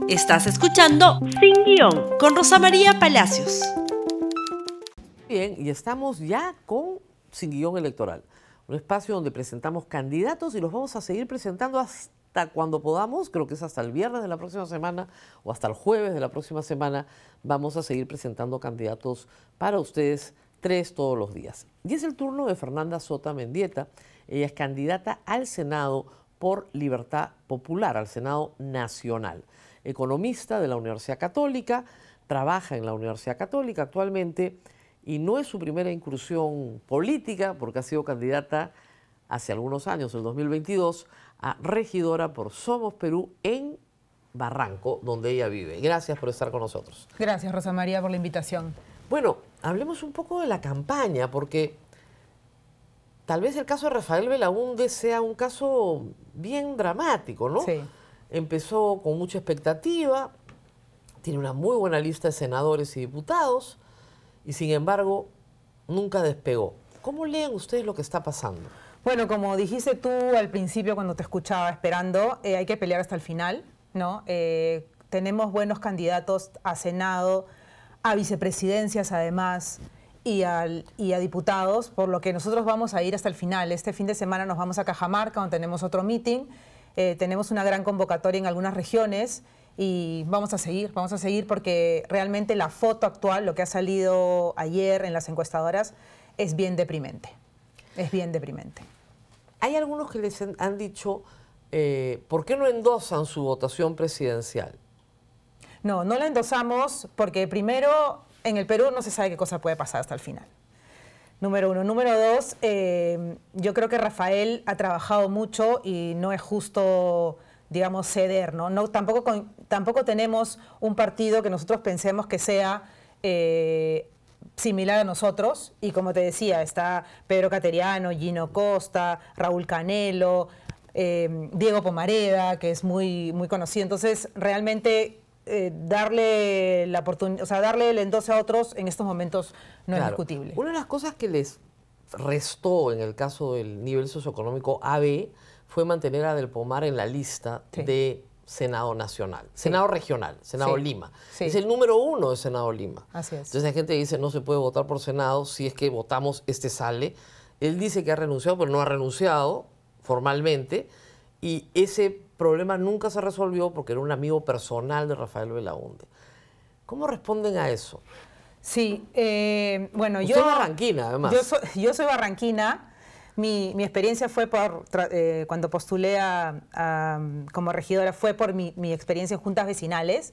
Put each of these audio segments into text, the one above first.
Estás escuchando Sin Guión con Rosa María Palacios. Bien, y estamos ya con Sin Guión Electoral, un espacio donde presentamos candidatos y los vamos a seguir presentando hasta cuando podamos. Creo que es hasta el viernes de la próxima semana o hasta el jueves de la próxima semana. Vamos a seguir presentando candidatos para ustedes, 3 todos los días. Y es el turno de Fernanda Sota Mendieta. Ella es candidata al Senado por Libertad Popular, al Senado Nacional. Economista de la Universidad Católica, trabaja en la Universidad Católica actualmente y no es su primera incursión política porque ha sido candidata hace algunos años, el 2022, a regidora por Somos Perú en Barranco, donde ella vive. Gracias por estar con nosotros. Gracias, Rosa María, por la invitación. Bueno, hablemos un poco de la campaña, porque tal vez el caso de Rafael Belaúnde sea un caso bien dramático, ¿no? Sí. Empezó con mucha expectativa, tiene una muy buena lista de senadores y diputados, y sin embargo, nunca despegó. ¿Cómo leen ustedes lo que está pasando? Bueno, como dijiste tú al principio cuando te escuchaba esperando, hay que pelear hasta el final, ¿no? Tenemos buenos candidatos a Senado, a vicepresidencias además, y a diputados, por lo que nosotros vamos a ir hasta el final. Este fin de semana nos vamos a Cajamarca, donde tenemos otro meeting. Tenemos una gran convocatoria en algunas regiones y vamos a seguir porque realmente la foto actual, lo que ha salido ayer en las encuestadoras, es bien deprimente. Es bien deprimente. Hay algunos que les han dicho, ¿por qué no endosan su votación presidencial? No la endosamos porque primero, en el Perú no se sabe qué cosa puede pasar hasta el final. Número uno. Número dos, yo creo que Rafael ha trabajado mucho y no es justo, digamos, ceder, ¿no? Tampoco tenemos un partido que nosotros pensemos que sea similar a nosotros. Y como te decía, está Pedro Cateriano, Gino Costa, Raúl Canelo, Diego Pomareda, que es muy, muy conocido. Entonces, realmente darle la oportunidad, o sea, darle el endose a otros en estos momentos no es discutible. Una de las cosas que les restó en el caso del nivel socioeconómico AB fue mantener a Del Pomar en la lista de Senado Nacional, Senado Regional, Senado Lima. Es el número 1 de Senado Lima. Así es. Entonces la gente dice no se puede votar por Senado, si es que votamos, sale. Él dice que ha renunciado, pero no ha renunciado formalmente, y ese problema nunca se resolvió porque era un amigo personal de Rafael Belaúnde. ¿Cómo responden a eso? Sí, bueno, Usted es barranquina, además. Yo soy barranquina. Mi experiencia fue cuando postulé como regidora, fue por mi experiencia en juntas vecinales.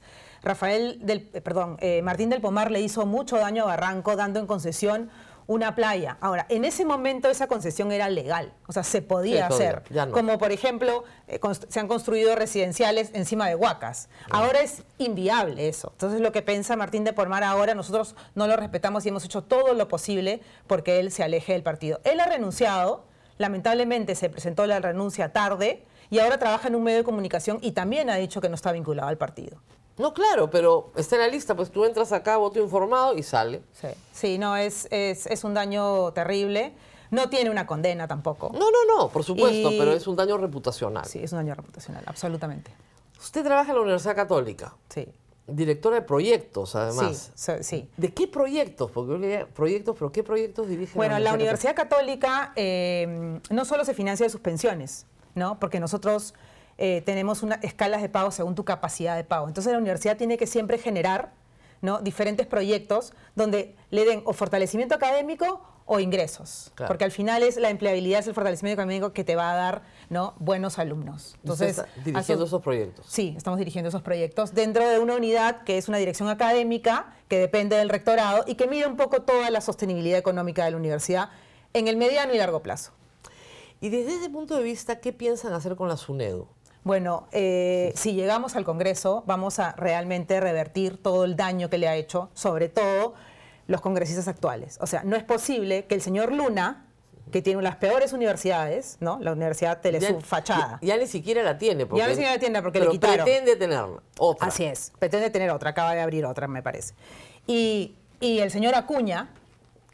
Martín del Pomar le hizo mucho daño a Barranco dando en concesión una playa. Ahora, en ese momento esa concesión era legal, o sea, se podía hacer. No. Como por ejemplo, se han construido residenciales encima de huacas. Ahora es inviable eso. Entonces lo que piensa Martín del Pomar ahora, nosotros no lo respetamos y hemos hecho todo lo posible porque él se aleje del partido. Él ha renunciado, lamentablemente se presentó la renuncia tarde y ahora trabaja en un medio de comunicación y también ha dicho que no está vinculado al partido. No, claro, pero está en la lista, pues tú entras acá, voto informado y sale. Sí, no, es un daño terrible. No tiene una condena tampoco. No, por supuesto, pero es un daño reputacional. Sí, es un daño reputacional, absolutamente. Usted trabaja en la Universidad Católica. Sí. Directora de proyectos, además. Sí. ¿De qué proyectos? Porque yo leía proyectos, pero ¿qué proyectos dirige la Universidad Católica no solo se financia de sus pensiones, ¿no? Porque nosotros tenemos escalas de pago según tu capacidad de pago. Entonces la universidad tiene que siempre generar, ¿no?, diferentes proyectos donde le den o fortalecimiento académico o ingresos. Claro. Porque al final la empleabilidad es el fortalecimiento académico que te va a dar, ¿no?, buenos alumnos. Entonces, ¿usted está dirigiendo esos proyectos? Sí, estamos dirigiendo esos proyectos dentro de una unidad que es una dirección académica que depende del rectorado y que mide un poco toda la sostenibilidad económica de la universidad en el mediano y largo plazo. Y desde ese punto de vista, ¿qué piensan hacer con la SUNEDU? Bueno, si llegamos al Congreso, vamos a realmente revertir todo el daño que le ha hecho, sobre todo los congresistas actuales. O sea, no es posible que el señor Luna, que tiene las peores universidades, ¿no? La Universidad Telesub, fachada. Ya ni siquiera la tiene. Ya ni siquiera la tiene porque le quitaron. Pretende tenerla, otra. Así es, pretende tener otra, acaba de abrir otra, me parece. Y el señor Acuña,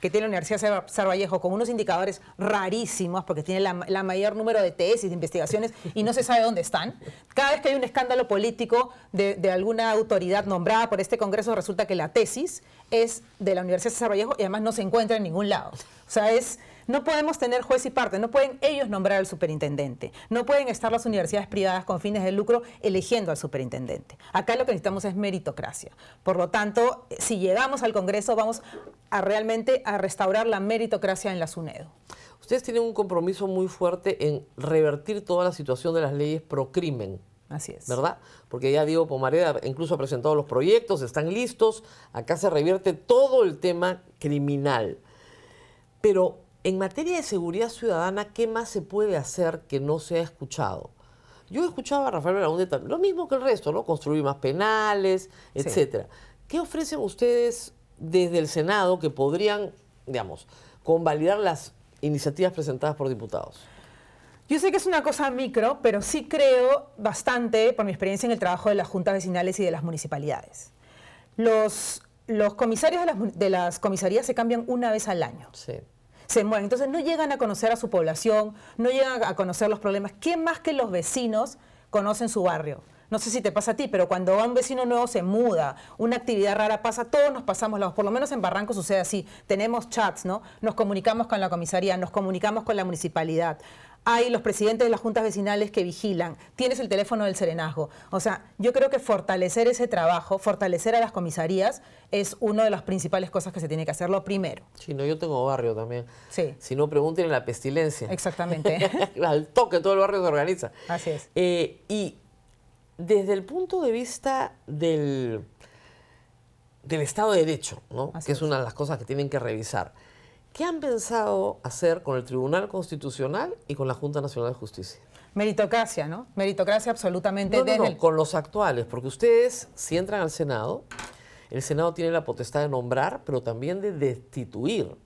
que tiene la Universidad César Vallejo, con unos indicadores rarísimos, porque tiene la mayor número de tesis, de investigaciones, y no se sabe dónde están. Cada vez que hay un escándalo político de alguna autoridad nombrada por este Congreso, resulta que la tesis es de la Universidad César Vallejo y además no se encuentra en ningún lado. O sea, no podemos tener juez y parte, no pueden ellos nombrar al superintendente, no pueden estar las universidades privadas con fines de lucro eligiendo al superintendente. Acá lo que necesitamos es meritocracia. Por lo tanto, si llegamos al Congreso, vamos a realmente a restaurar la meritocracia en la SUNEDU. Ustedes tienen un compromiso muy fuerte en revertir toda la situación de las leyes pro crimen. Así es. ¿Verdad? Porque ya Diego Pomareda incluso ha presentado los proyectos, están listos, acá se revierte todo el tema criminal. Pero en materia de seguridad ciudadana, ¿qué más se puede hacer que no se ha escuchado? Yo he escuchado a Rafael Belaúnde también, lo mismo que el resto, ¿no? Construir más penales, etcétera. Sí. ¿Qué ofrecen ustedes desde el Senado que podrían, digamos, convalidar las iniciativas presentadas por diputados? Yo sé que es una cosa micro, pero sí creo bastante, por mi experiencia en el trabajo de las juntas vecinales y de las municipalidades. Los comisarios de las comisarías se cambian una vez al año. Sí. Se mueren, entonces no llegan a conocer a su población, no llegan a conocer los problemas. ¿Quién más que los vecinos conocen su barrio? No sé si te pasa a ti, pero cuando un vecino nuevo se muda, una actividad rara pasa, todos nos pasamos, por lo menos en Barranco sucede así, tenemos chats, ¿no? Nos comunicamos con la comisaría, nos comunicamos con la municipalidad. Hay los presidentes de las juntas vecinales que vigilan, tienes el teléfono del serenazgo. O sea, yo creo que fortalecer ese trabajo, fortalecer a las comisarías es una de las principales cosas que se tiene que hacer, lo primero. Sí, no, yo tengo barrio también. Sí. Si no, pregúntenle la pestilencia. Exactamente. Al toque, todo el barrio se organiza. Así es. Y desde el punto de vista del Estado de Derecho, ¿no? Que es una de las cosas que tienen que revisar. ¿Qué han pensado hacer con el Tribunal Constitucional y con la Junta Nacional de Justicia? Meritocracia, ¿no? Meritocracia absolutamente. No, con los actuales, porque ustedes, si entran al Senado, el Senado tiene la potestad de nombrar, pero también de destituir.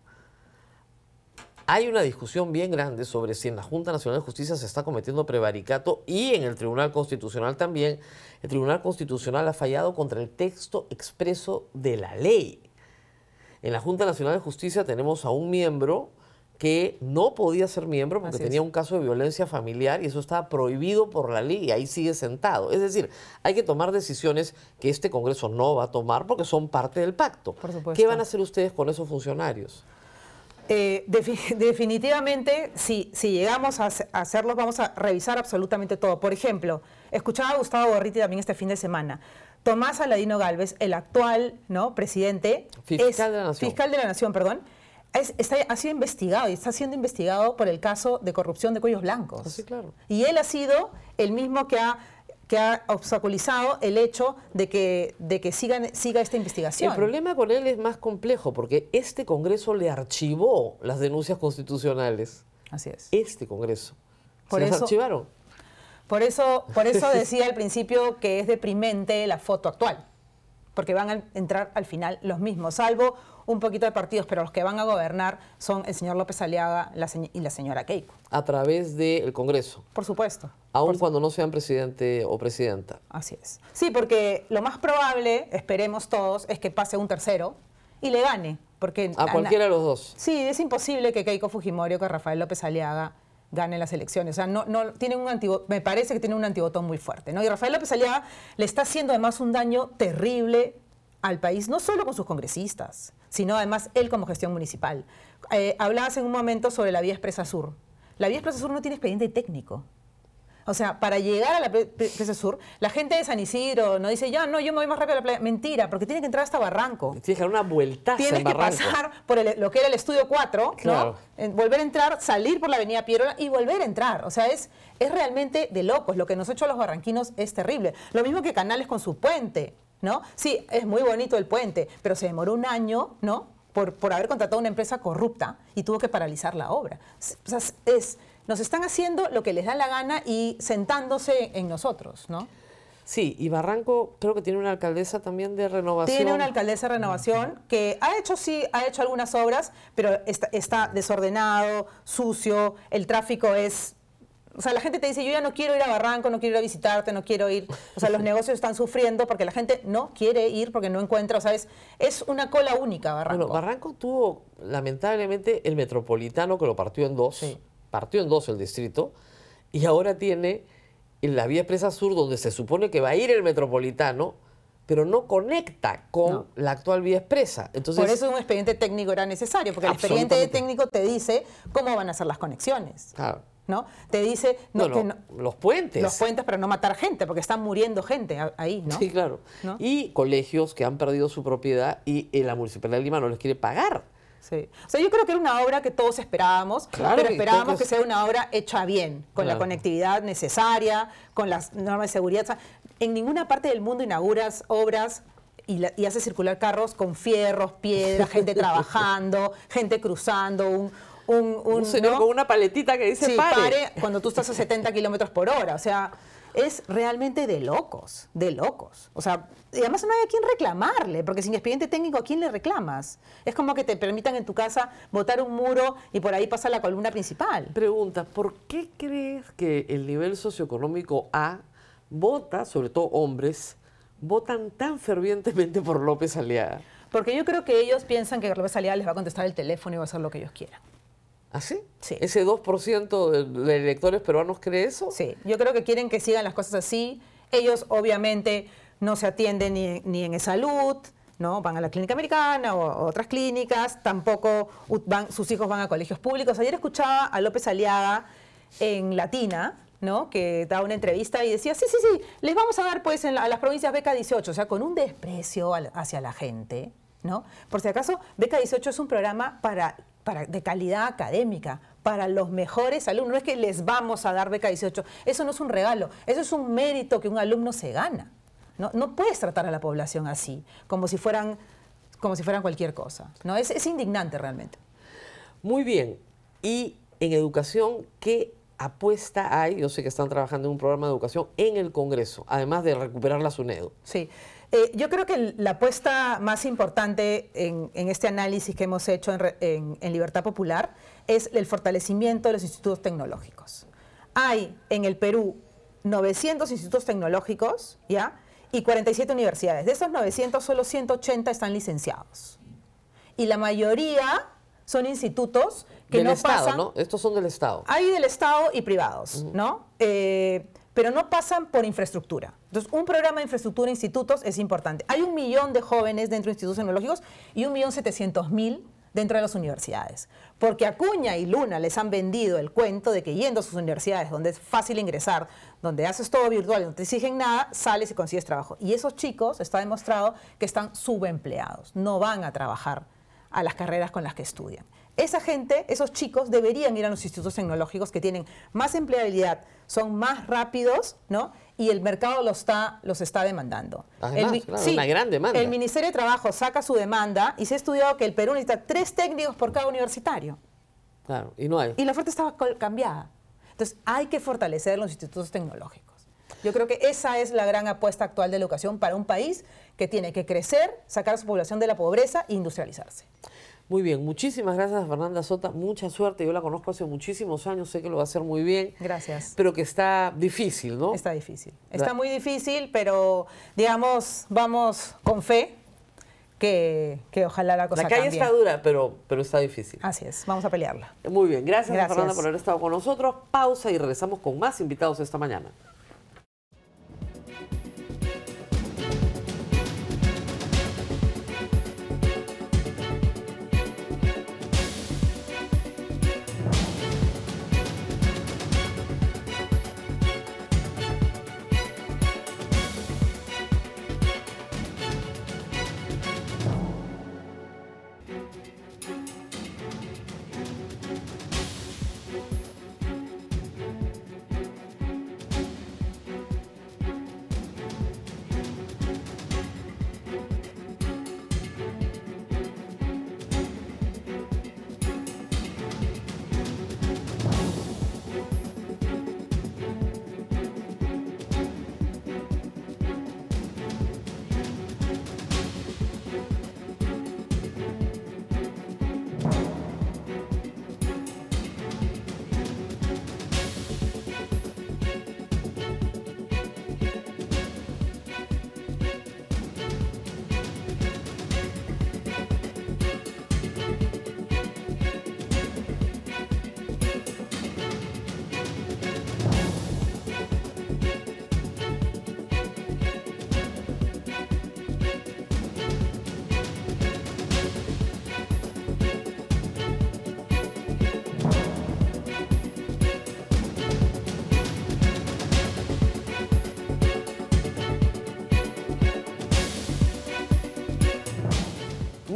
Hay una discusión bien grande sobre si en la Junta Nacional de Justicia se está cometiendo prevaricato y en el Tribunal Constitucional también. El Tribunal Constitucional ha fallado contra el texto expreso de la ley. En la Junta Nacional de Justicia tenemos a un miembro que no podía ser miembro porque tenía un caso de violencia familiar y eso estaba prohibido por la ley y ahí sigue sentado. Es decir, hay que tomar decisiones que este Congreso no va a tomar porque son parte del pacto. Por supuesto. ¿Qué van a hacer ustedes con esos funcionarios? Definitivamente, si llegamos a hacerlos, vamos a revisar absolutamente todo. Por ejemplo, escuchaba a Gustavo Gorriti también este fin de semana. Tomás Aladino Gálvez, el actual, ¿no?, presidente, fiscal de la Nación, ha sido investigado y está siendo investigado por el caso de corrupción de cuellos blancos. Sí, claro. Y él ha sido el mismo que ha obstaculizado el hecho de que siga esta investigación. El problema con él es más complejo porque este Congreso le archivó las denuncias constitucionales. Así es. Este Congreso. Por ¿Se las eso archivaron? Por eso decía al principio que es deprimente la foto actual, porque van a entrar al final los mismos, salvo un poquito de partidos, pero los que van a gobernar son el señor López Aliaga y la señora Keiko. A través del Congreso. Por supuesto. Aun cuando no sean presidente o presidenta. Así es. Sí, porque lo más probable, esperemos todos, es que pase un tercero y le gane. Porque a cualquiera de los dos. Sí, es imposible que Keiko Fujimori o que Rafael López Aliaga gane las elecciones. O sea, tienen me parece que tiene un antibotón muy fuerte, ¿no? Y Rafael López Aliaga le está haciendo además un daño terrible al país, no solo con sus congresistas, sino además él como gestión municipal. Hablabas en un momento sobre la Vía Expresa Sur. La Vía Expresa Sur no tiene expediente técnico. O sea, para llegar a la Expresa Sur, la gente de San Isidro no dice, yo me voy más rápido a la playa. Mentira, porque tiene que entrar hasta Barranco. Tienes que dar una vueltaza en Barranco. Tienes que pasar por lo que era el Estudio 4, claro, ¿no? Volver a entrar, salir por la Avenida Piérola y volver a entrar. O sea, es realmente de locos. Lo que nos ha hecho a los barranquinos es terrible. Lo mismo que Canales con su puente, ¿no? Sí, es muy bonito el puente, pero se demoró un año, ¿no?, por haber contratado una empresa corrupta y tuvo que paralizar la obra. O sea, nos están haciendo lo que les da la gana y sentándose en nosotros, ¿no? Sí, y Barranco creo que tiene una alcaldesa también de renovación. Tiene una alcaldesa de renovación que ha hecho algunas obras, pero está desordenado, sucio, el tráfico es O sea, la gente te dice, yo ya no quiero ir a Barranco, no quiero ir a visitarte, no quiero ir. O sea, los negocios están sufriendo porque la gente no quiere ir porque no encuentra, o sea, es una cola única Barranco. Bueno, Barranco tuvo, lamentablemente, el Metropolitano que lo partió en dos. Sí. Partió en dos el distrito. Y ahora tiene en la vía Expresa Sur, donde se supone que va a ir el Metropolitano, pero no conecta con la actual vía expresa. Entonces, por eso un expediente técnico era necesario, porque el expediente técnico te dice cómo van a ser las conexiones. Claro. ¿No? Te dice los puentes. Los puentes para no matar gente, porque están muriendo gente ahí, ¿no? Sí, claro. ¿No? Y colegios que han perdido su propiedad y la Municipalidad de Lima no les quiere pagar. Sí. O sea, yo creo que era una obra que todos esperábamos, claro, pero esperábamos que sea una obra hecha bien, con la conectividad necesaria, con las normas de seguridad. O sea, en ninguna parte del mundo inauguras obras y haces circular carros con fierros, piedras, gente trabajando, gente cruzando, un señor con una paletita que dice pare cuando tú estás a 70 kilómetros por hora. O sea, es realmente de locos, de locos. O sea, y además no hay a quién reclamarle, porque sin expediente técnico, ¿a quién le reclamas? Es como que te permitan en tu casa botar un muro y por ahí pasa la columna principal. Pregunta, ¿por qué crees que el nivel socioeconómico A vota, sobre todo hombres, votan tan fervientemente por López Aliaga? Porque yo creo que ellos piensan que López Aliaga les va a contestar el teléfono y va a hacer lo que ellos quieran. ¿Ah, sí? Sí. ¿Ese 2% de electores peruanos cree eso? Sí, yo creo que quieren que sigan las cosas así. Ellos obviamente no se atienden ni en salud, ¿no? Van a la clínica americana o otras clínicas, tampoco sus hijos van a colegios públicos. Ayer escuchaba a López Aliaga en Latina, ¿no? Que daba una entrevista y decía, sí, les vamos a dar pues a las provincias beca 18, o sea, con un desprecio hacia la gente, ¿no? Por si acaso, beca 18 es un programa de calidad académica, para los mejores alumnos. No es que les vamos a dar beca 18, eso no es un regalo, eso es un mérito que un alumno se gana. No puedes tratar a la población así, como si fueran cualquier cosa, ¿no? Es indignante realmente. Muy bien. Y en educación, ¿qué apuesta hay? Yo sé que están trabajando en un programa de educación en el Congreso, además de recuperar la SUNEDU. Sí. Yo creo que la apuesta más importante en este análisis que hemos hecho en Libertad Popular es el fortalecimiento de los institutos tecnológicos. Hay en el Perú 900 institutos tecnológicos, ¿ya? Y 47 universidades. De esos 900, solo 180 están licenciados. Y la mayoría son institutos que no Estado, pasan... ¿no? Estos son del Estado. Hay del Estado y privados, ¿no? Pero no pasan por infraestructura. Entonces, un programa de infraestructura de institutos es importante. Hay 1 millón de jóvenes dentro de institutos tecnológicos y 1.700.000 dentro de las universidades. Porque Acuña y Luna les han vendido el cuento de que yendo a sus universidades, donde es fácil ingresar, donde haces todo virtual y no te exigen nada, sales y consigues trabajo. Y esos chicos, está demostrado que están subempleados, no van a trabajar a las carreras con las que estudian. Esa gente, esos chicos, deberían ir a los institutos tecnológicos que tienen más empleabilidad, son más rápidos, ¿no? Y el mercado los está demandando. Además, claro, una gran demanda. El Ministerio de Trabajo saca su demanda y se ha estudiado que el Perú necesita 3 técnicos por cada universitario. Claro, y no hay. Y la oferta estaba cambiada. Entonces, hay que fortalecer los institutos tecnológicos. Yo creo que esa es la gran apuesta actual de la educación para un país que tiene que crecer, sacar a su población de la pobreza e industrializarse. Muy bien, muchísimas gracias a Fernanda Sota, mucha suerte, yo la conozco hace muchísimos años, sé que lo va a hacer muy bien. Gracias. Pero que está difícil, ¿no? Está difícil, está muy difícil, pero digamos, vamos con fe que ojalá la cosa cambie. La calle está dura, pero está difícil. Así es, vamos a pelearla. Muy bien, gracias a Fernanda por haber estado con nosotros, pausa y regresamos con más invitados esta mañana.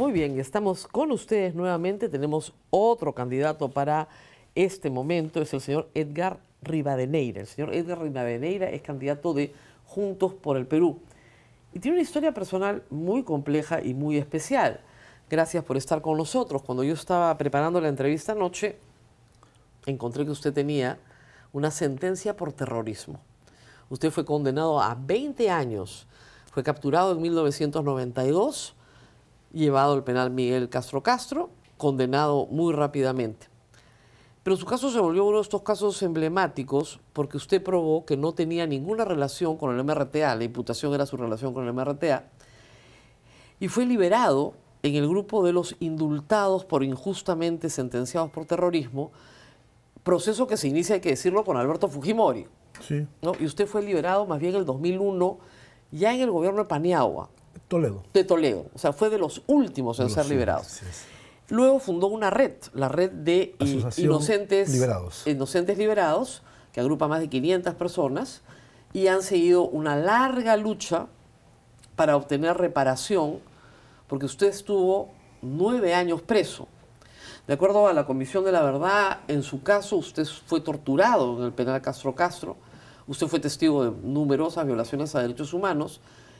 Muy bien, estamos con ustedes nuevamente. Tenemos otro candidato para este momento, es el señor Edgar Rivadeneira. El señor Edgar Rivadeneira es candidato de Juntos por el Perú. Y tiene una historia personal muy compleja y muy especial. Gracias por estar con nosotros. Cuando yo estaba preparando la entrevista anoche, encontré que usted tenía una sentencia por terrorismo. Usted fue condenado a 20 años. Fue capturado en 1992, llevado al penal Miguel Castro Castro, condenado muy rápidamente. Pero su caso se volvió uno de estos casos emblemáticos porque usted probó que no tenía ninguna relación con el MRTA, la imputación era su relación con el MRTA, y fue liberado en el grupo de los indultados por injustamente sentenciados por terrorismo, proceso que se inicia, hay que decirlo, con Alberto Fujimori. Sí. ¿No? Y usted fue liberado más bien en el 2001, ya en el gobierno de Paniagua. Toledo. De Toledo. O sea, fue de los últimos en ser liberados. Sí, sí. Luego fundó una red, la red de inocentes liberados, que agrupa más de 500 personas, y han seguido una larga lucha para obtener reparación, porque usted estuvo 9 años preso. De acuerdo a la Comisión de la Verdad, en su caso usted fue torturado en el penal Castro Castro, usted fue testigo de numerosas violaciones a derechos humanos,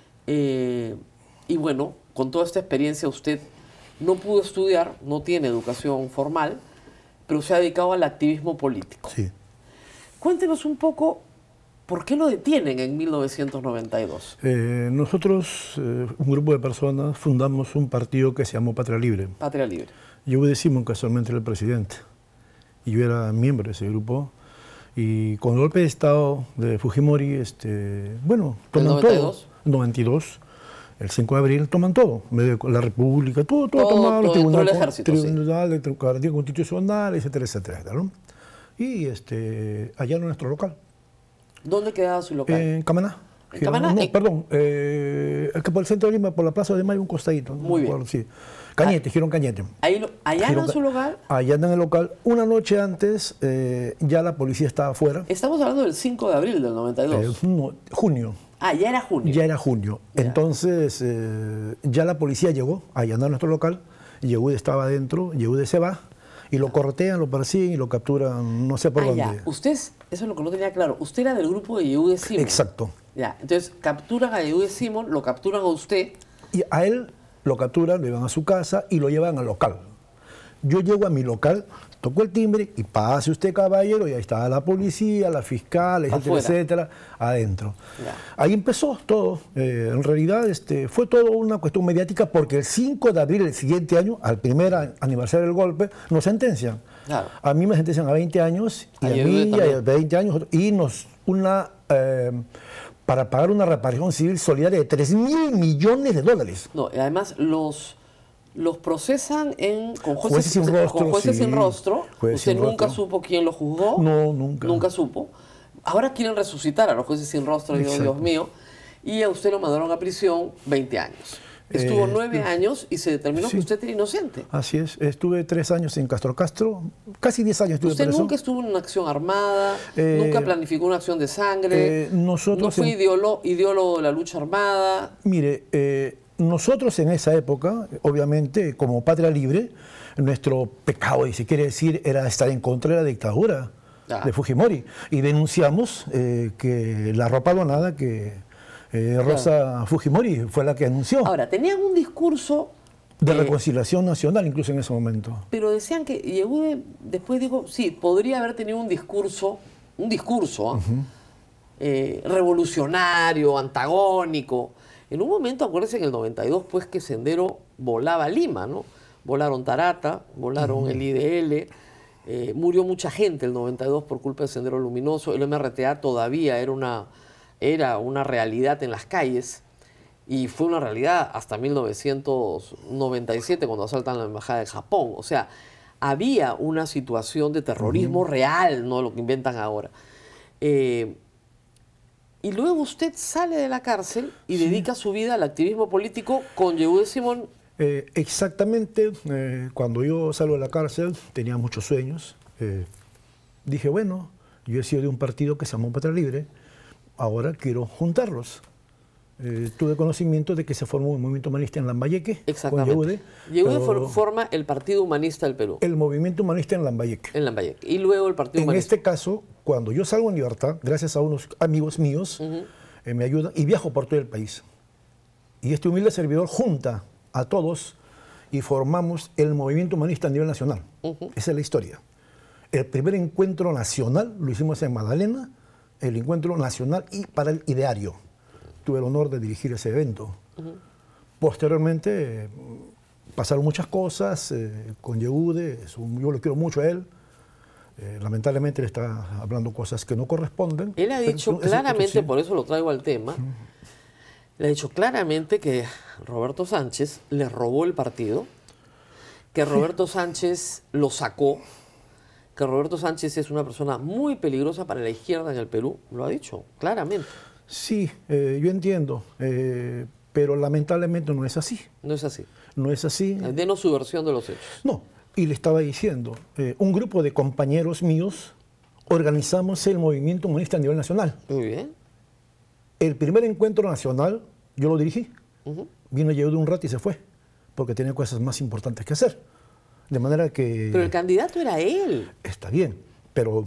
y bueno, con toda esta experiencia usted no pudo estudiar, no tiene educación formal, pero se ha dedicado al activismo político. Sí. Cuéntenos un poco por qué lo detienen en 1992. Nosotros, un grupo de personas, fundamos un partido que se llamó Patria Libre. Patria Libre. Yo Hugo de Simón, casualmente, era el presidente. Y yo era miembro de ese grupo. Y con el golpe de Estado de Fujimori, bueno, toman todo. 92. El 5 de abril toman todo, la República, todo tomado, los tribunales, el ejército, tribunal constitucional, etcétera, etcétera, ¿no? Y allá en nuestro local. ¿Dónde quedaba su local? En Camaná. ¿En Camaná? No, perdón, que por el centro de Lima, por la Plaza de Mayo, un costadito. Muy bien. Sí. Cañete, Girón Cañete. ¿Allá en su local? Allá en el local. Una noche antes, ya la policía estaba afuera. Estamos hablando del 5 de abril del 92. No, junio. Ah, ya era junio. Ya era junio. Ya. Entonces, ya la policía llegó a allanar nuestro local. Yehude estaba adentro, Yehude se va y lo cortean, lo persiguen y lo capturan, no sé por dónde. Ya. Usted, eso es lo que no tenía claro. Usted era del grupo de Yehude Simón. Exacto. Ya. Entonces, capturan a Yehude Simón, lo capturan a usted. Y a él lo capturan, lo llevan a su casa y lo llevan al local. Yo llego a mi local, toco el timbre y pase usted, caballero, y ahí estaba la policía, la fiscal, etcétera, Afuera. etcétera, adentro. Ya. Ahí empezó todo. En realidad fue todo una cuestión mediática porque el 5 de abril del siguiente año, al primer aniversario del golpe, nos sentencian. Claro. A mí me sentencian a 20 años y A a Yehude mí también. a 20 años y para pagar una reparación civil solidaria de $3.000 millones. No, y además los procesan con Jueces sin rostro, con jueces sí. sin rostro. Jueces Usted sin nunca rostro. supo quién lo juzgó. No, nunca. Nunca supo. Ahora quieren resucitar a los jueces sin rostro, digo, Exacto. Dios mío. Y a usted lo mandaron a prisión 20 años. Estuvo 9 años y se determinó sí. que usted era inocente. Así es. Estuve 3 años en Castro Castro, casi 10 años estuve Usted preso. nunca estuvo en una acción armada, nunca planificó una acción de sangre, nosotros no fue ideólogo de la lucha armada. Mire, nosotros en esa época, obviamente, como Patria Libre, nuestro pecado, y si quiere decir, era estar en contra de la dictadura de Fujimori. Y denunciamos que la ropa donada que Rosa Fujimori fue la que anunció. Ahora, tenían un discurso de reconciliación nacional, incluso en ese momento. pero decían que Yehude después dijo, sí, podría haber tenido un discurso revolucionario, antagónico. En un momento, acuérdense en el 92, pues que Sendero volaba a Lima, ¿no? Volaron Tarata, volaron el IDL, murió mucha gente el 92 por culpa del Sendero Luminoso. El MRTA todavía era una realidad en las calles y fue una realidad hasta 1997 cuando asaltan la embajada de Japón. O sea, había una situación de terrorismo real, no lo que inventan ahora. Y luego usted sale de la cárcel y dedica su vida al activismo político con Yehude Simón. Exactamente, cuando yo salgo de la cárcel tenía muchos sueños. Dije, bueno, yo he sido de un partido que se llamó Patria Libre, ahora quiero juntarlos. tuve conocimiento de que se formó un movimiento humanista en Lambayeque. Exactamente. Con Yehude. Yehude forma el Partido Humanista del Perú. El movimiento humanista en Lambayeque. En Lambayeque. Y luego el Partido Humanista. En este caso, cuando yo salgo en libertad, gracias a unos amigos míos, me ayudan y viajo por todo el país. Y este humilde servidor junta a todos y formamos el movimiento humanista a nivel nacional. Esa es la historia. El primer encuentro nacional lo hicimos en Magdalena, el encuentro nacional y para el ideario. Tuve el honor de dirigir ese evento. Posteriormente pasaron muchas cosas con Yehude, yo lo quiero mucho a él. Lamentablemente le está hablando cosas que no corresponden. Él ha dicho claramente, por eso lo traigo al tema, le ha dicho claramente que Roberto Sánchez le robó el partido, que Roberto Sánchez lo sacó, que Roberto Sánchez es una persona muy peligrosa para la izquierda en el Perú. Lo ha dicho claramente. Sí, yo entiendo, pero lamentablemente no es así. No es así. No es así. Denos su versión de los hechos. No, y le estaba diciendo, un grupo de compañeros míos organizamos el movimiento humanista a nivel nacional. Muy bien. El primer encuentro nacional yo lo dirigí. Vino Yehude un rato y se fue, porque tenía cosas más importantes que hacer. De manera que... Pero el candidato era él. Está bien, pero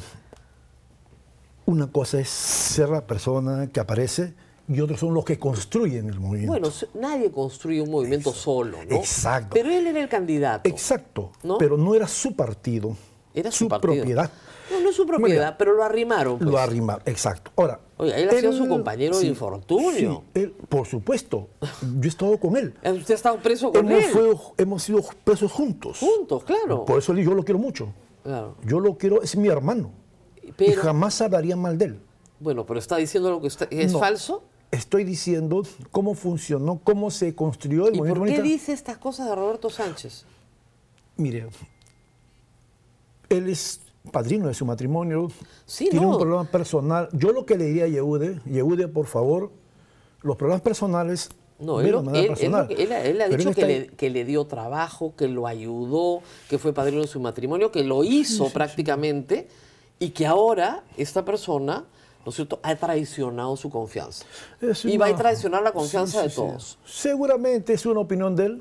una cosa es ser la persona que aparece y otros son los que construyen el movimiento. Bueno, nadie construye un movimiento solo, ¿no? Exacto. Pero él era el candidato. Exacto, ¿no? Pero no era su partido. Era su partido. propiedad. No, no es su propiedad, pero lo arrimaron. Pues. Lo arrimaron, exacto. Ahora, oye, él ha sido su compañero de infortunio. Sí, él, por supuesto. Yo he estado con él. ¿Usted ha estado preso con él? Hemos sido presos juntos. Juntos, claro. Por eso yo lo quiero mucho. Claro. Yo lo quiero, es mi hermano. Pero, y jamás hablaría mal de él. Bueno, pero está diciendo lo que es falso. Estoy diciendo cómo funcionó, cómo se construyó el ¿Y movimiento por qué humanista. dice estas cosas de Roberto Sánchez? Mire, él es padrino de su matrimonio, Sí, tiene no. un problema personal. Yo lo que le diría a Yehude, por favor, los problemas personales, No, vélo de manera él personal. ha Pero dicho él que le dio trabajo, que lo ayudó, que fue padrino de su matrimonio, que lo hizo prácticamente y que ahora esta persona, ¿no es cierto?, ha traicionado su confianza. Y va a traicionar la confianza de todos. Seguramente es una opinión de él.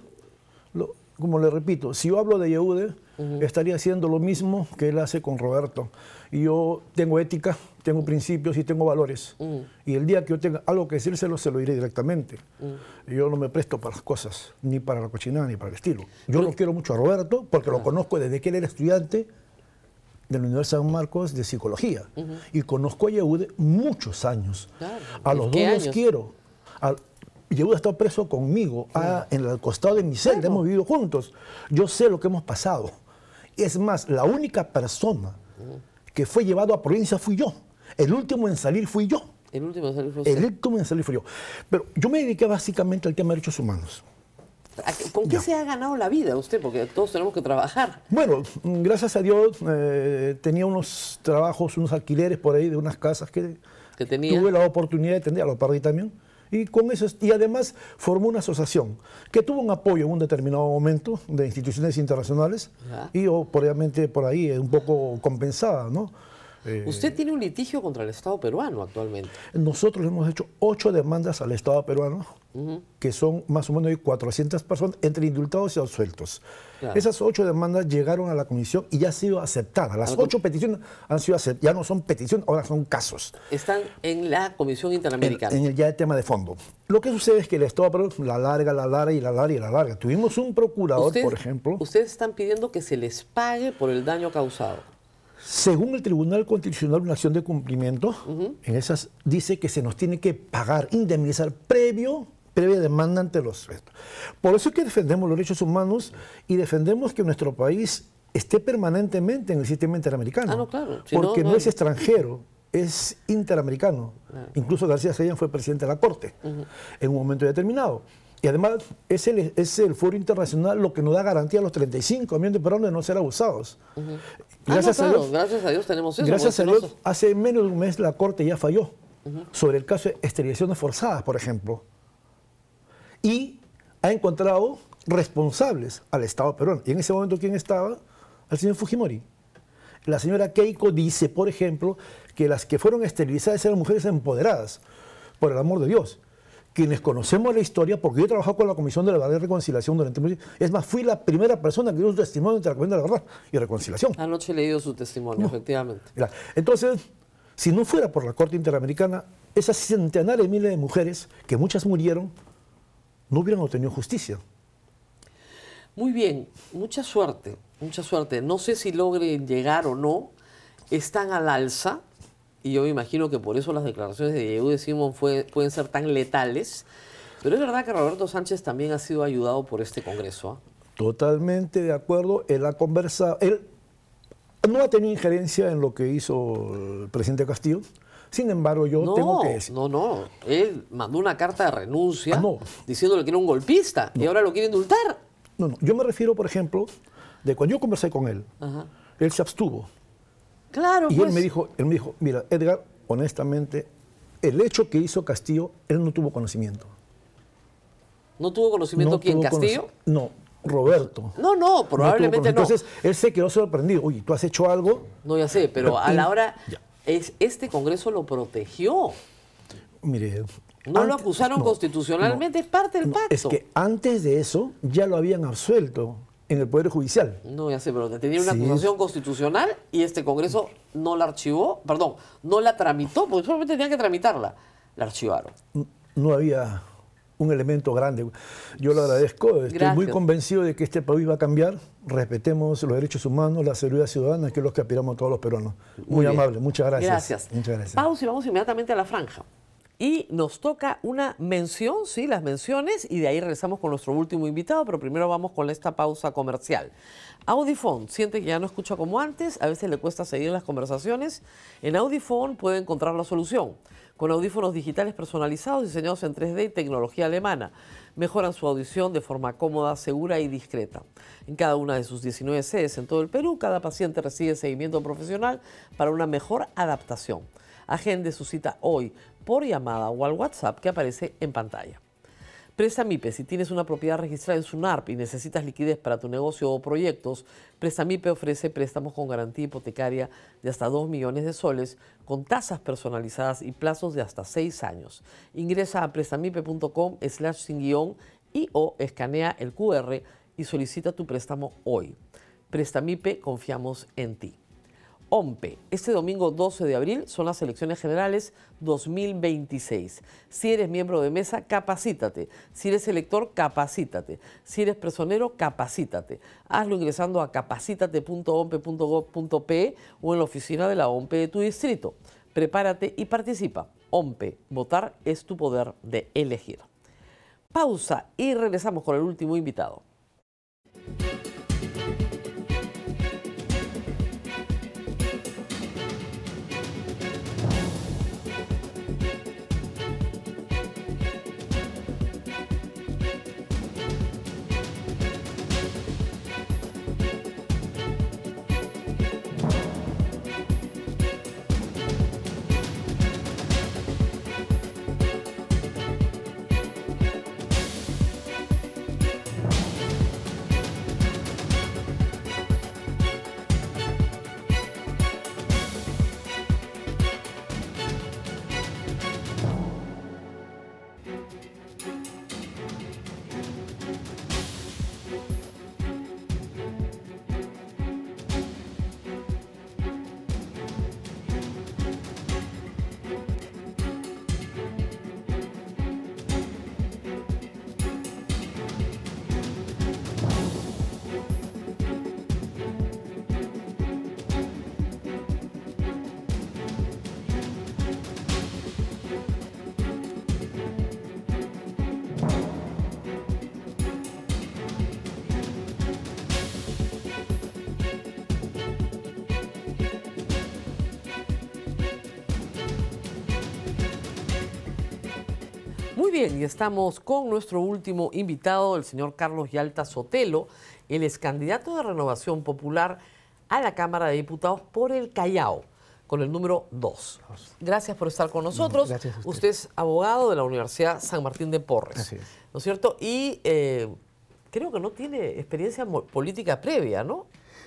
Como le repito, si yo hablo de Yehude, estaría haciendo lo mismo que él hace con Roberto. Y yo tengo ética, tengo principios y tengo valores. Y el día que yo tenga algo que decírselo, se lo diré directamente. Yo no me presto para las cosas, ni para la cochinada, ni para el estilo. Yo lo quiero mucho a Roberto porque lo conozco desde que él era estudiante de la Universidad de San Marcos de Psicología. Y conozco a Yehude muchos años. Claro. A los dos los quiero. Yehude ha estado preso conmigo en el costado de mi celda, hemos vivido juntos. Yo sé lo que hemos pasado. Es más, la única persona que fue llevado a provincia fui yo. El último en salir fui yo. El último en salir fue El usted. último en salir fui yo. Pero yo me dediqué básicamente al tema de derechos humanos. ¿Con qué se ha ganado la vida usted? Porque todos tenemos que trabajar. Bueno, gracias a Dios tenía unos trabajos, unos alquileres por ahí de unas casas que tenía. Tuve la oportunidad de tener, lo perdí también. Y con eso, y además formó una asociación que tuvo un apoyo en un determinado momento de instituciones internacionales y obviamente por ahí un poco compensada, ¿no? Usted tiene un litigio contra el Estado peruano actualmente. Nosotros hemos hecho 8 demandas al Estado peruano, que son más o menos de 400 personas, entre indultados y absueltos. Claro. Esas 8 demandas llegaron a la comisión y ya han sido aceptadas. Las 8 peticiones han sido aceptadas. Ya no son peticiones, ahora son casos. Están en la Comisión Interamericana. En ya el tema de fondo. Lo que sucede es que el Estado peruano la larga. Tuvimos un procurador, por ejemplo. Ustedes están pidiendo que se les pague por el daño causado. Según el Tribunal Constitucional, una acción de cumplimiento, en esas dice que se nos tiene que pagar, indemnizar previa demanda ante los restos. Por eso es que defendemos los derechos humanos y defendemos que nuestro país esté permanentemente en el sistema interamericano. Ah, no, claro. Si porque no es extranjero, es interamericano. Incluso García Sellán fue presidente de la Corte en un momento determinado. Y además es el foro internacional lo que nos da garantía a los 35 millones de peruanos de no ser abusados. Gracias a Dios tenemos eso. Gracias a Dios, hace menos de un mes la Corte ya falló sobre el caso de esterilizaciones forzadas, por ejemplo. Y ha encontrado responsables al Estado peruano. Y en ese momento, ¿quién estaba? El señor Fujimori. La señora Keiko dice, por ejemplo, que las que fueron esterilizadas eran mujeres empoderadas, por el amor de Dios. quienes conocemos la historia, porque yo he trabajado con la Comisión de la Verdad y Reconciliación durante mucho tiempo, es más, fui la primera persona que dio un testimonio ante la Comisión de la Verdad y Reconciliación. Anoche he leído su testimonio, efectivamente. Mira, entonces, si no fuera por la Corte Interamericana, esas centenares de miles de mujeres, que muchas murieron, no hubieran obtenido justicia. Muy bien, mucha suerte, mucha suerte. No sé si logren llegar o no, están al alza, y yo me imagino que por eso las declaraciones de Yehuda de Simón pueden ser tan letales, pero es verdad que Roberto Sánchez también ha sido ayudado por este Congreso. Totalmente de acuerdo, él ha conversado, él no ha tenido injerencia en lo que hizo el presidente Castillo. Sin embargo, yo tengo que decir... No, él mandó una carta de renuncia no. diciéndole que era un golpista y ahora lo quiere indultar. No, yo me refiero, por ejemplo, de cuando yo conversé con él, él se abstuvo. Claro, y pues. él me dijo, mira, Edgar, honestamente, el hecho que hizo Castillo, él no tuvo conocimiento. ¿No tuvo conocimiento quién, Castillo? No, Roberto. No, probablemente no. Entonces, él se quedó sorprendido. Oye, ¿tú has hecho algo? No, ya sé, pero a la hora... Este Congreso lo protegió. Mire... No lo acusaron constitucionalmente, es parte del pacto. Es que antes de eso ya lo habían absuelto en el Poder Judicial. No, ya sé, pero tenía una acusación constitucional y este Congreso no la archivó, perdón, no la tramitó, porque solamente tenían que tramitarla. La archivaron. No había un elemento grande. Yo lo agradezco, estoy muy convencido de que este país va a cambiar. Respetemos los derechos humanos, la seguridad ciudadana, que es lo que aspiramos todos los peruanos. Muy amable, muchas gracias. Gracias. Muchas gracias. Pausa y vamos inmediatamente a la franja. Y nos toca una mención, sí, las menciones, y de ahí regresamos con nuestro último invitado, pero primero vamos con esta pausa comercial. Audifone, siente que ya no escucha como antes, a veces le cuesta seguir las conversaciones. En Audifone puede encontrar la solución. Con audífonos digitales personalizados diseñados en 3D y tecnología alemana, mejoran su audición de forma cómoda, segura y discreta. En cada una de sus 19 sedes en todo el Perú, cada paciente recibe seguimiento profesional para una mejor adaptación. Agende su cita hoy por llamada o al WhatsApp que aparece en pantalla. Prestamipe, si tienes una propiedad registrada en SUNARP y necesitas liquidez para tu negocio o proyectos, Prestamipe ofrece préstamos con garantía hipotecaria de hasta 2 millones de soles, con tasas personalizadas y plazos de hasta 6 años. Ingresa a prestamipe.com/sin-guión y o escanea el QR y solicita tu préstamo hoy. Prestamipe, confiamos en ti. OMPE, este domingo 12 de abril son las elecciones generales 2026. Si eres miembro de mesa, capacítate. Si eres elector, capacítate. Si eres personero, capacítate. Hazlo ingresando a capacitate.ompe.gov.pe o en la oficina de la OMPE de tu distrito. Prepárate y participa. OMPE, votar es tu poder de elegir. Pausa y regresamos con el último invitado. Muy bien, y estamos con nuestro último invitado, el señor Carlos Yalta Sotelo. Él es candidato de Renovación Popular a la Cámara de Diputados por el Callao, con el número 2. Gracias por estar con nosotros. Gracias a usted. Usted es abogado de la Universidad San Martín de Porres. Así es. ¿No es cierto? Y creo que no tiene experiencia política previa, ¿no?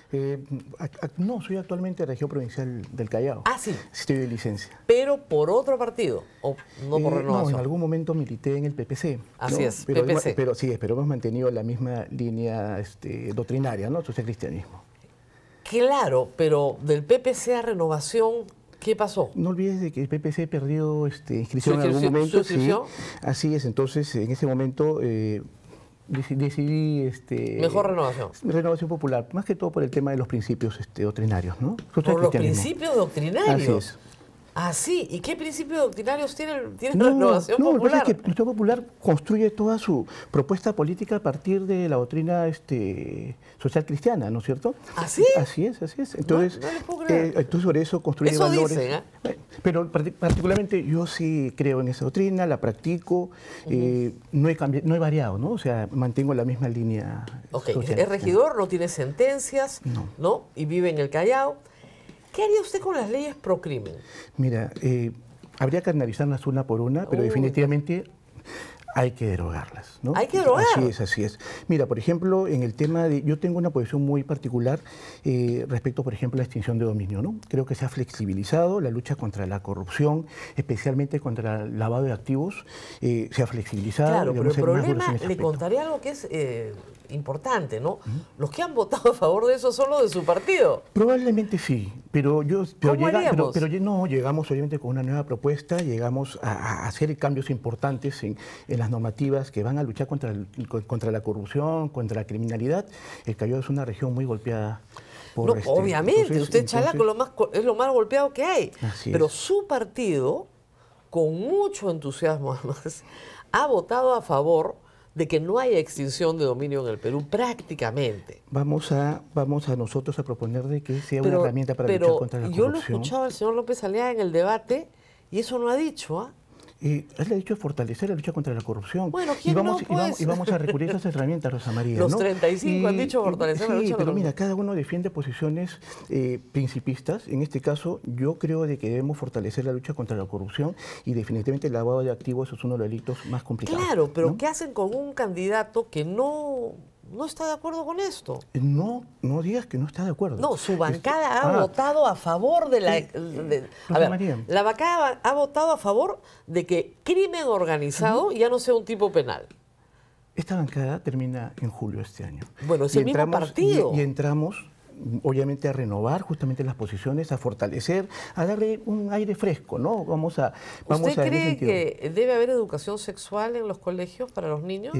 No, soy actualmente región provincial del Callao. Ah, sí. Estoy de licencia. Pero por otro partido, o no por renovación. No, en algún momento milité en el PPC. Así es, pero PPC. Pero hemos mantenido la misma línea doctrinaria, ¿no? Social cristianismo. Claro, pero del PPC a renovación, ¿qué pasó? No olvides de que el PPC perdió inscripción en algún momento. Sí, así es, entonces en ese momento decidí... Mejor renovación. Renovación popular, más que todo por el tema de los principios doctrinarios, ¿no? Por los principios doctrinarios. Así es. Ah, sí. ¿Y qué principios doctrinarios tiene la renovación popular? No, lo que pasa es que la renovación popular construye toda su propuesta política a partir de la doctrina social cristiana, ¿no es cierto? ¿Ah, sí? Así es, así es. Entonces, no les puedo creer. Entonces sobre eso construye Eso valores. dicen, Pero particularmente yo sí creo en esa doctrina, la practico, no he variado, ¿no? O sea, mantengo la misma línea. Ok, social. es regidor, no tiene sentencias, ¿no? Y vive en el Callao. ¿Qué haría usted con las leyes pro crimen? Mira, habría que analizarlas una por una, pero definitivamente hay que derogarlas, ¿no? ¿Hay que derogar? Así es, así es. Mira, por ejemplo, en el tema de... Yo tengo una posición muy particular respecto, por ejemplo, a la extinción de dominio, ¿no? Creo que se ha flexibilizado la lucha contra la corrupción, especialmente contra el lavado de activos, se ha flexibilizado. Claro, pero el problema, le aspecto. contaré algo que es importante, ¿no? Los que han votado a favor de eso son los de su partido. Probablemente sí, pero llegamos obviamente con una nueva propuesta, llegamos a hacer cambios importantes en las normativas que van a luchar contra la corrupción, contra la criminalidad. El Callao es una región muy golpeada por obviamente, usted Chalaco es lo más golpeado que hay. Pero su partido, con mucho entusiasmo además, ha votado a favor de que no haya extinción de dominio en el Perú prácticamente. Vamos a nosotros a proponer de que sea una herramienta para luchar contra la corrupción. Yo lo he escuchado al señor López Aliaga en el debate y eso no ha dicho, ¿ah? Él ha dicho fortalecer la lucha contra la corrupción. Bueno, ¿quién y vamos a recurrir a esas herramientas, Rosa María. Los 35 han dicho fortalecer la lucha contra la corrupción. Pero mira, cada uno defiende posiciones principistas. En este caso, yo creo de que debemos fortalecer la lucha contra la corrupción y definitivamente el lavado de activos es uno de los delitos más complicados. Claro, pero ¿no? ¿qué hacen con un candidato que no está de acuerdo con esto? No digas que no está de acuerdo. No, su bancada ha votado a favor de la... la bancada ha votado a favor de que crimen organizado ya no sea un tipo penal. Esta bancada termina en julio de este año. Bueno, es el mismo partido. Y entramos, obviamente, a renovar justamente las posiciones, a fortalecer, a darle un aire fresco, ¿no? ¿Usted cree que debe haber educación sexual en los colegios para los niños?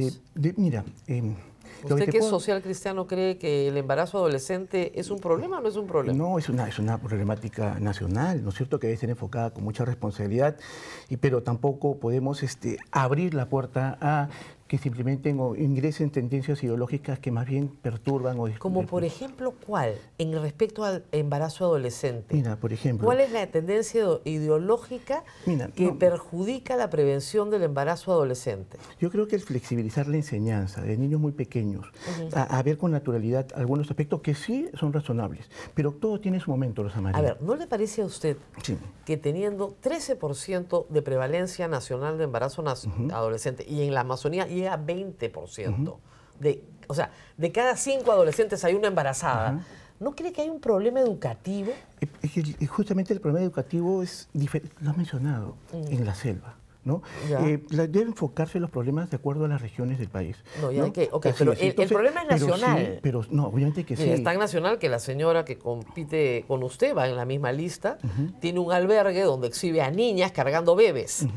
¿Usted que es social cristiano cree que el embarazo adolescente es un problema o no es un problema? No, es una problemática nacional, ¿no es cierto?, que debe ser enfocada con mucha responsabilidad, pero tampoco podemos abrir la puerta a que se implementen o ingresen tendencias ideológicas que más bien perturban o discuten. Como por ejemplo, ¿cuál? En respecto al embarazo adolescente. Mira, por ejemplo. ¿Cuál es la tendencia ideológica que perjudica la prevención del embarazo adolescente? Yo creo que el flexibilizar la enseñanza de niños muy pequeños, a ver con naturalidad algunos aspectos que sí son razonables, pero todo tiene su momento, Rosa María. A ver, ¿no le parece a usted que teniendo 13% de prevalencia nacional de embarazo adolescente y en la Amazonía llega a 20%. O sea, de cada 5 adolescentes hay una embarazada. ¿No cree que hay un problema educativo? Justamente el problema educativo es diferente, lo has mencionado, en la selva, ¿no? Debe enfocarse los problemas de acuerdo a las regiones del país. Pero el problema es nacional. Pero obviamente que sí. Es tan nacional que la señora que compite con usted va en la misma lista, tiene un albergue donde exhibe a niñas cargando bebés.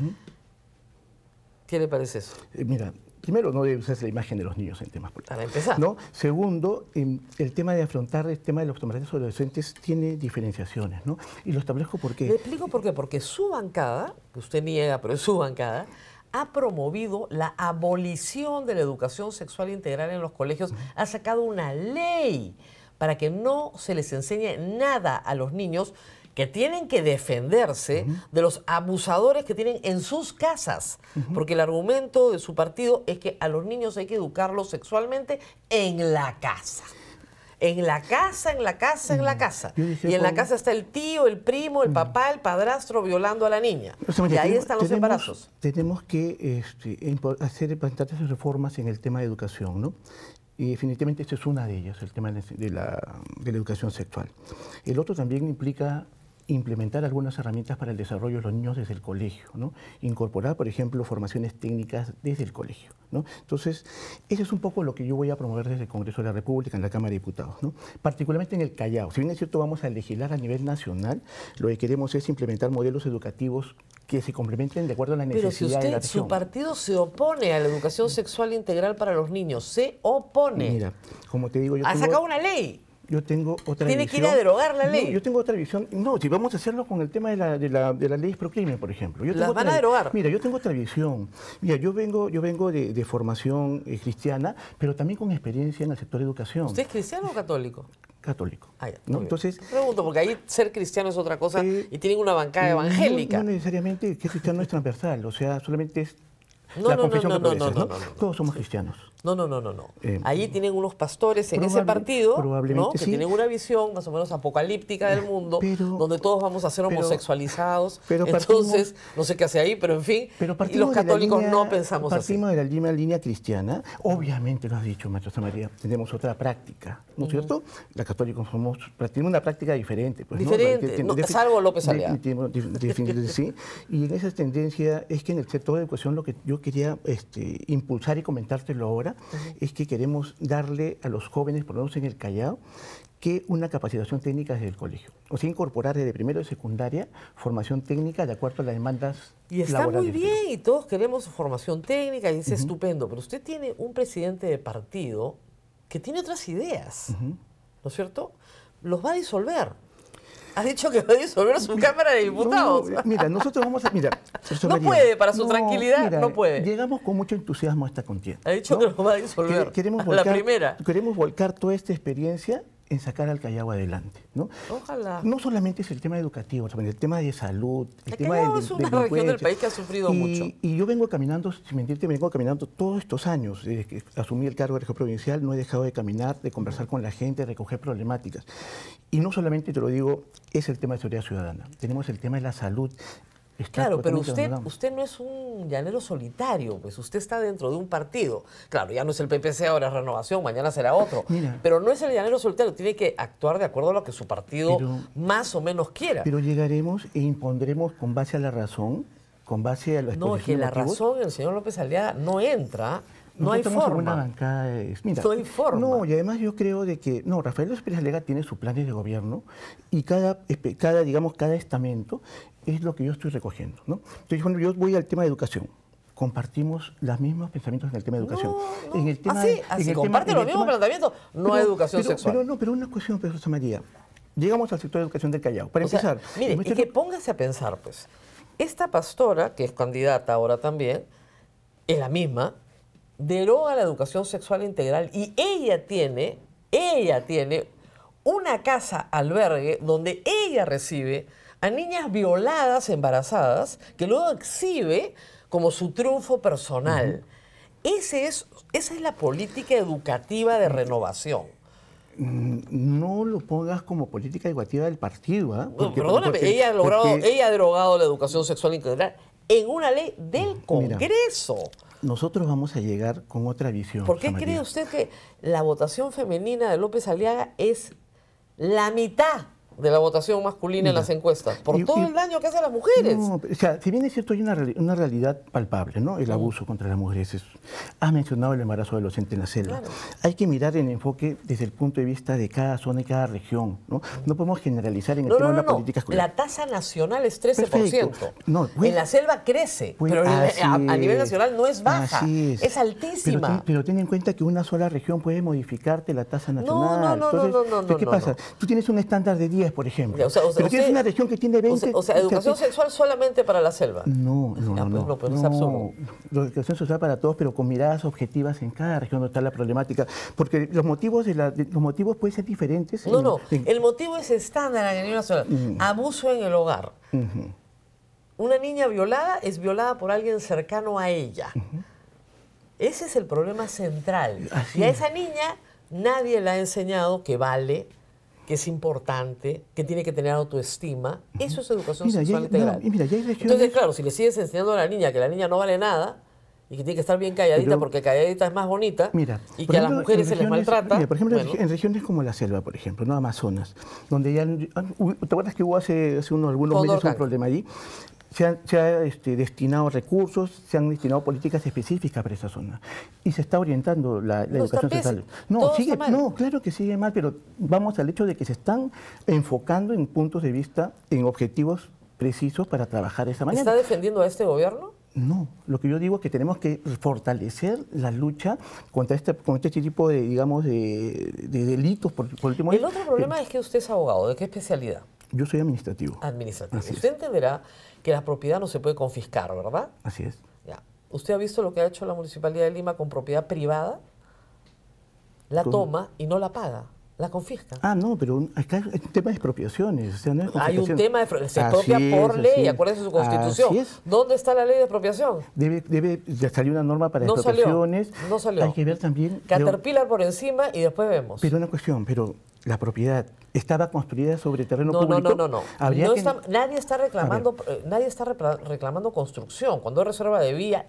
¿Qué le parece eso? Mira, primero, no debe usarse la imagen de los niños en temas políticos. Para empezar. ¿No? Segundo, el tema de afrontar el tema de los embarazos adolescentes tiene diferenciaciones, ¿no? Y lo establezco porque... Le explico por qué. Porque su bancada, que usted niega, pero es su bancada, ha promovido la abolición de la educación sexual integral en los colegios, ha sacado una ley para que no se les enseñe nada a los niños que tienen que defenderse de los abusadores que tienen en sus casas. Porque el argumento de su partido es que a los niños hay que educarlos sexualmente en la casa. En la casa, en la casa, en la casa. Y en la casa está el tío, el primo, el papá, el padrastro violando a la niña. Y ahí están los embarazos. Tenemos que hacer bastantes reformas en el tema de educación, ¿no? Y definitivamente esta es una de ellas, el tema de la educación sexual. El otro también implica implementar algunas herramientas para el desarrollo de los niños desde el colegio, ¿no? Incorporar, por ejemplo, formaciones técnicas desde el colegio, ¿no? Entonces, eso es un poco lo que yo voy a promover desde el Congreso de la República, en la Cámara de Diputados, ¿no? Particularmente en el Callao. Si bien es cierto, vamos a legislar a nivel nacional, lo que queremos es implementar modelos educativos que se complementen de acuerdo a la necesidad de la Pero si región. su partido se opone a la educación sexual integral para los niños, se opone. Mira, como te digo, yo Ha tengo... sacado una ley. Yo tengo otra Tiene que visión. ir a derogar la ley. No, yo tengo otra visión. No, si vamos a hacerlo con el tema de la ley Proclime, por ejemplo. Yo Las tengo van otra- a derogar. Mira, yo tengo otra visión. Mira, yo vengo de formación cristiana, pero también con experiencia en el sector de educación. ¿Usted es cristiano o católico? Católico. Ah, ya, muy ¿no? bien. Entonces, Pregunto, porque ahí ser cristiano es otra cosa y tienen una bancada evangélica. No necesariamente que cristiano es transversal, o sea, solamente es No, la no, confesión no, que no, profesas, no, ¿no? no, no, no. Todos somos cristianos. No. Allí tienen unos pastores en ese partido, probablemente ¿no? Que sí. tienen una visión más o menos apocalíptica del mundo, Pero- donde todos vamos a ser pero- homosexualizados. pero Entonces, no sé qué hace ahí, pero en fin, Pero y partimos los de la católicos línea- no pensamos así. Partimos de la línea cristiana. Obviamente, lo has dicho, maestra María, tenemos otra práctica, ¿no es cierto? Los católicos tenemos una práctica diferente. Pues, Diferente, ¿no? salvo López Aliaga. Definitivamente sí. Y en esa tendencia es que en el sector de educación lo que yo quería impulsar y comentártelo ahora es que queremos darle a los jóvenes, por lo menos en el Callao, que una capacitación técnica desde el colegio. O sea, incorporar desde primero de secundaria formación técnica de acuerdo a las demandas Y está laborales. muy bien, y todos queremos formación técnica, y es estupendo, pero usted tiene un presidente de partido que tiene otras ideas, ¿no es cierto? Los va a disolver. Ha dicho que va a disolver su Cámara de Diputados. No, mira, nosotros vamos a... Mira, profesor No María, puede, para su tranquilidad, mira, no puede. Llegamos con mucho entusiasmo a esta contienda. Ha dicho que lo va a disolver. Queremos a la primera. Queremos volcar toda esta experiencia en sacar al Callao adelante, ¿no? Ojalá. No solamente es el tema educativo, también el tema de salud, el El tema Callao de es una región del país que ha sufrido mucho. Y yo vengo caminando, sin mentirte, vengo caminando todos estos años. Desde que asumí el cargo de región provincial, no he dejado de caminar, de conversar con la gente, de recoger problemáticas. Y no solamente, te lo digo, es el tema de seguridad ciudadana. Tenemos el tema de la salud. Está Claro, pero totalmente abandonado. usted no es un llanero solitario, pues usted está dentro de un partido. Claro, ya no es el PPC, ahora es Renovación, mañana será otro. Mira. Pero no es el llanero solitario, tiene que actuar de acuerdo a lo que su partido Pero- más o menos quiera. Pero llegaremos e impondremos con base a la razón, con base a la No, es que exposición de la motivos. razón, el señor López Aliaga no entra, no Nosotros hay estamos en una forma. bancada mira, No hay forma. No, y además yo creo de que, no, Rafael López Aliaga tiene sus planes de gobierno y cada estamento es lo que yo estoy recogiendo, ¿no? Entonces, bueno, yo voy al tema de educación. Compartimos los mismos pensamientos en el tema de educación. No. En el tema Así, de- así en el comparte tema- los mismos planteamientos, no hay educación sexual. Pero una cuestión, profesor María. Llegamos al sector de educación del Callao. Para O sea, empezar, mire, el y que póngase a pensar, pues, esta pastora, que es candidata ahora también, es la misma, deroga la educación sexual integral y ella tiene una casa albergue donde ella recibe a niñas violadas, embarazadas, que luego exhibe como su triunfo personal. Esa es la política educativa de Renovación. no lo pongas como política educativa del partido. ¿Ah? No, perdóname, ella ha derogado la educación sexual integral en una ley del Congreso. Nosotros vamos a llegar con otra visión. ¿Por qué Rosa cree María. usted que la votación femenina de López Aliaga es la mitad de la votación masculina en las encuestas? Por todo el daño que hacen las mujeres. No, o sea, si bien es cierto, hay una realidad palpable, ¿no? El abuso contra las mujeres. Has mencionado el embarazo adolescente en la selva. Claro. Hay que mirar el enfoque desde el punto de vista de cada zona y cada región, ¿no? No podemos generalizar en el tema de la política escolar. La tasa nacional es 13%. Perfecto. No, pues- en la selva crece, Pues pero así a nivel es. nacional no es baja, Así es altísima. Pero ten en cuenta que una sola región puede modificarte la tasa nacional. no, Entonces, ¿qué pasa? Tú tienes un estándar de 10, por ejemplo. Ya, o sea, pero tienes usted- una región que tiene 20. O sea, educación sexual solamente para la selva. No, Ya, pues, no, pues, es absurdo. La educación social para todos, pero con miradas objetivas en cada región donde está la problemática. Porque los motivos pueden ser diferentes. No, el motivo es estándar a nivel nacional. Abuso en el hogar. Una niña violada es violada por alguien cercano a ella. Ese es el problema central. Así y a es. esa niña nadie le ha enseñado que vale, que es importante, que tiene que tener autoestima. Eso es educación Mira, sexual integral. mira, ya hay regiones- Entonces, claro, si le sigues enseñando a la niña que la niña no vale nada y que tiene que estar bien calladita Pero, porque calladita es más bonita, mira, y por que a ejemplo, las mujeres en se les regiones- maltrata. mira, por ejemplo, bueno, en regiones como la selva, por ejemplo, ¿no? Amazonas, donde ya, ¿te acuerdas que hubo hace algunos Condor meses un Canqui. problema allí? Se ha destinado recursos, se han destinado políticas específicas para esa zona. Y se está orientando la No, está educación pésimo. sexual. Todo está mal. No, claro que sigue mal, pero vamos al hecho de que se están enfocando en puntos de vista, en objetivos precisos para trabajar de esa manera. ¿está defendiendo a este gobierno? No, lo que yo digo es que tenemos que fortalecer la lucha contra este tipo de, digamos, de delitos por el tema. El otro problema es que usted es abogado. ¿De qué especialidad? Yo soy administrativo. Administrativo. Así es. Usted entenderá que la propiedad no se puede confiscar, ¿verdad? Así es. Ya. ¿Usted ha visto lo que ha hecho la Municipalidad de Lima con propiedad privada? La ¿Cómo? toma y no la paga, la confisca. Ah, no, pero acá hay un tema de expropiaciones. O sea, no es Hay un confiscación. tema de se Así expropia por es, ley, así es. acuérdese de su constitución. Así es. ¿Dónde está la ley de expropiación? Debe de salir una norma para No salió, expropiaciones. no salió. Hay que ver también. Caterpillar por encima y después vemos. Pero una cuestión, pero la propiedad estaba construida sobre terreno No, público. no. Habría No que- está- nadie está reclamando construcción. Cuando hay reserva de vía,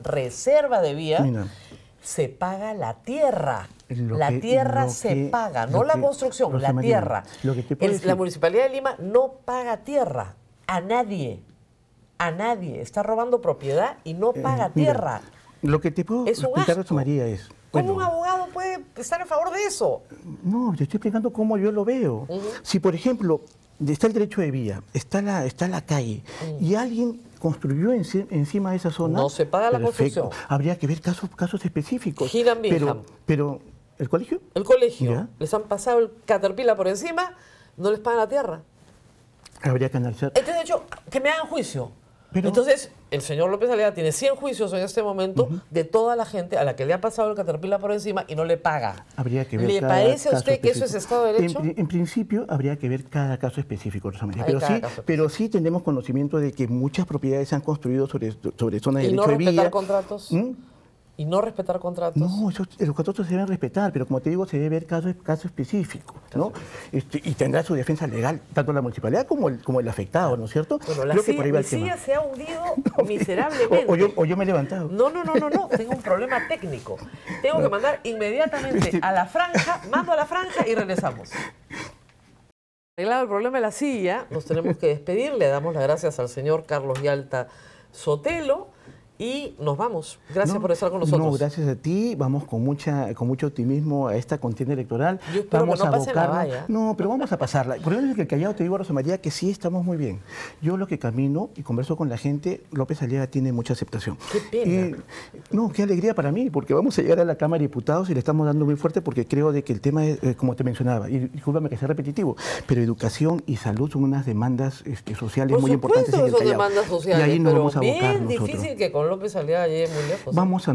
Mira. se paga la tierra. Lo La que- tierra lo se que- paga, lo no la que- construcción, Rosa la María, tierra. lo que te puedo La decir- Municipalidad de Lima no paga tierra a nadie. A nadie. Está robando propiedad y no paga Mira, tierra. Lo que te puedo Es un explicar, asco. Rosa María, es... ¿Cómo bueno, un abogado puede estar a favor de eso? No, te estoy explicando cómo yo lo veo. Si, por ejemplo, está el derecho de vía, está la calle, y alguien construyó encima de esa zona... No se paga la construcción. Habría que ver casos específicos. Gillian Bingham. Pero, ¿el colegio? El colegio, Ya. les han pasado el Caterpillar por encima, no les pagan la tierra. Habría que analizar. Entonces, de hecho, que me hagan juicio. Pero- Entonces, el señor López Aliaga tiene 100 juicios en este momento de toda la gente a la que le ha pasado el Caterpillar por encima y no le paga. Habría que ver ¿Le cada parece a caso usted que eso es específico. Estado de Derecho? En principio, habría que ver cada caso específico, Rosa María. Hay cada caso Pero sí tenemos conocimiento de que muchas propiedades se han construido sobre zonas de ¿Y no derecho de respetar vía. contratos? ¿Mm? ¿Y no respetar contratos? No, los contratos se deben respetar, pero como te digo, se debe ver caso específico, ¿no? Y tendrá su defensa legal, tanto la municipalidad como el afectado, ¿no es cierto? Bueno, la Creo que silla, por ahí va mi el tema. silla se ha hundido miserablemente. O yo me he levantado. No, tengo un problema técnico. Tengo que mandar inmediatamente a la franja, mando a la franja y regresamos. Arreglado el problema de la silla, nos tenemos que despedir. Le damos las gracias al señor Carlos Yalta Sotelo y nos vamos. Gracias por estar con nosotros. No, gracias a ti. Vamos con mucho optimismo a esta contienda electoral. Yo espero vamos que no a pasen la abocarnos- valla. No, pero vamos a pasarla. Por ejemplo, que el Callao, te digo, Rosa María, que sí estamos muy bien. Yo lo que camino y converso con la gente, López Aliaga tiene mucha aceptación. Qué pena. No, qué alegría para mí, porque vamos a llegar a la Cámara de Diputados y le estamos dando muy fuerte porque creo de que el tema es, como te mencionaba, y discúlpame que sea repetitivo, pero educación y salud son unas demandas sociales Por muy importantes en supuesto el que son Callao. demandas sociales, y ahí nos pero vamos a abocar bien nosotros. difícil que con López Aliaga llegue muy lejos. Vamos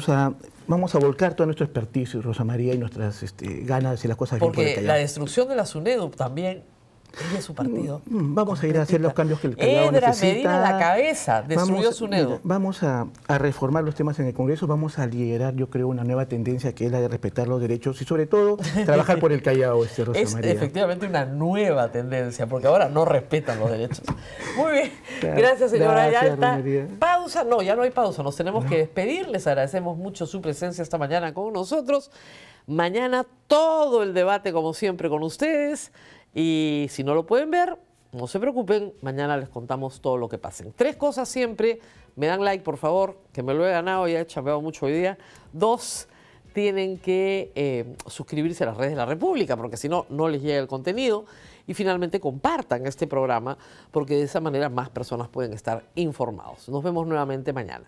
a volcar toda nuestra expertise, Rosa María, y nuestras ganas de hacer las cosas bien por el Porque Callao. la destrucción de la SUNEDUP también es de su partido. Vamos a ir a hacer los cambios que el Callao Edra necesita. Medina a la cabeza destruyó SUNEDUP. Mira, vamos a reformar los temas en el Congreso, vamos a liderar, yo creo, una nueva tendencia que es la de respetar los derechos y sobre todo trabajar por el Callao, Rosa Es María. efectivamente una nueva tendencia, porque ahora no respetan los derechos. Muy bien. Claro. Gracias, señora Gracias, Yalta. Romería. Pausa. No, ya no hay pausa. Nos tenemos que despedir. Les agradecemos mucho su presencia esta mañana con nosotros. Mañana todo el debate, como siempre, con ustedes. Y si no lo pueden ver, no se preocupen. Mañana les contamos todo lo que pasen. 3 cosas siempre. Me dan like, por favor, que me lo he ganado. Ya he chapeado mucho hoy día. 2, tienen que suscribirse a las redes de la República, porque si no, no les llega el contenido. Y finalmente compartan este programa, porque de esa manera más personas pueden estar informados. Nos vemos nuevamente mañana.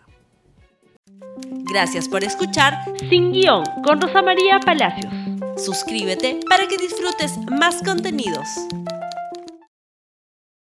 Gracias por escuchar Sin Guión con Rosa María Palacios. Suscríbete para que disfrutes más contenidos.